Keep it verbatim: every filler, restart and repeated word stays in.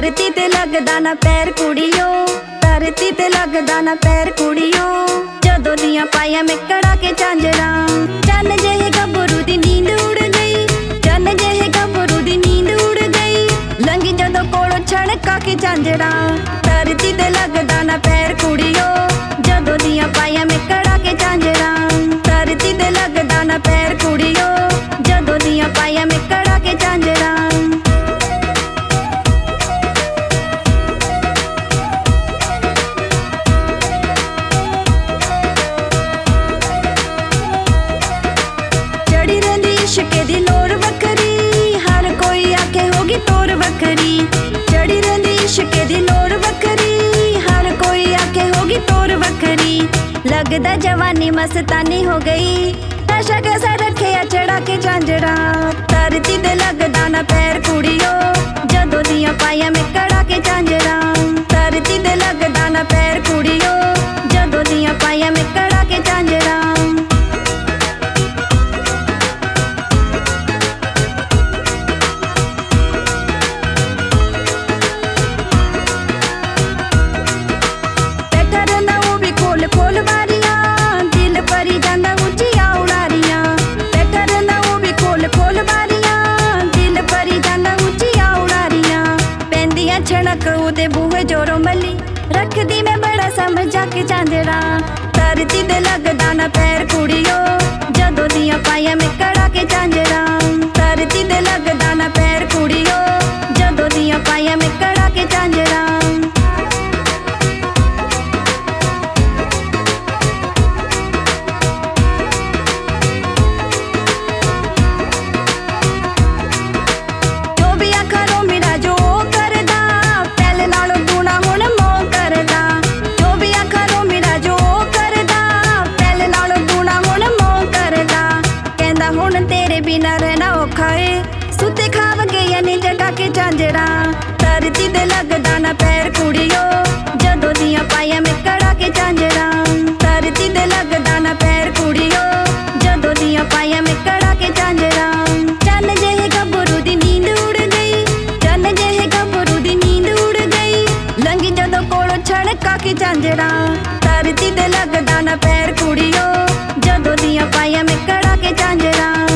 धरती ते लगदा ना पैर कुड़ियो, धरती ते लगदा ना पैर कुड़ियो। जदों दियां पाईयां में कड़ा के झांजरा, चन्न जेहे गभरू दी नींद उड़ गई, चन्न जेहे गभरू दी नींद उड़ गई। लंघी जदों कोलों छड़का के झांजरा, धरती ते लगदा ना पैर कुड़ियो। जदों दियां पाईयां में कड़ा के झांजरा, धरती ते लगदा ना पैर कुड़ियो। जदों दियां पाईयां में कड़ा के झांजरा। इश्के दी लोर वखरी, हर कोई आखे होगी तोर वखरी। चढ़ी रही इश्के दी लोर वखरी, हर कोई आखे होगी तोर वखरी। लगदा जवानी मस्तानी हो गई, नशा कैसा रखे चढ़ा के झांजरा। धरती ते लगदा ना पैर कुड़ियो, जदों दियां पाईयां में कड़ा के झांजरा। धरती ते लगदा ना पैर कुड़ियो, जदों दियां पाईयां में कड़ा के झांजरा। खोल बारियां दिल परी जांदा उचिया उड़ारियां, बैठा रहिंदा वो भी खोल खोल बारियां दिल परी जांदा उचिया उड़ारियां। पैंदियां छणक उदे बूहे जोरों मली, रखदी मैं बड़ा समझा के झांजरा। धरती ते लगदा ना पैर कुड़ियो, जदों दियां पाईयां में कड़ा के झांजरा। धरती ते लगदा ना पैर कुड़ियो, जदों दियां पाईयां में कड़ा के झांजरा। बिना रहना औखा है, सुते खाव गया नी जगा के झांजरा। धरती ते लगदा ना पैर कुड़ियो, जदों दियां पाईयां में कड़ा के झांजरा। धरती ते लगदा ना पैर कुड़ियो, जदों दियां पाईयां में कड़ा के झांजरा। चन्न जेहे गभरू दी नींद उड़ गई, चन्न जेहे गभरू दी नींद उड़ गई। लंघी जदों कोलों छड़का के झांजरा। धरती ते लगदा ना पैर कुड़ियो, जदों दियां पाईयां में कड़ा के झांजरा।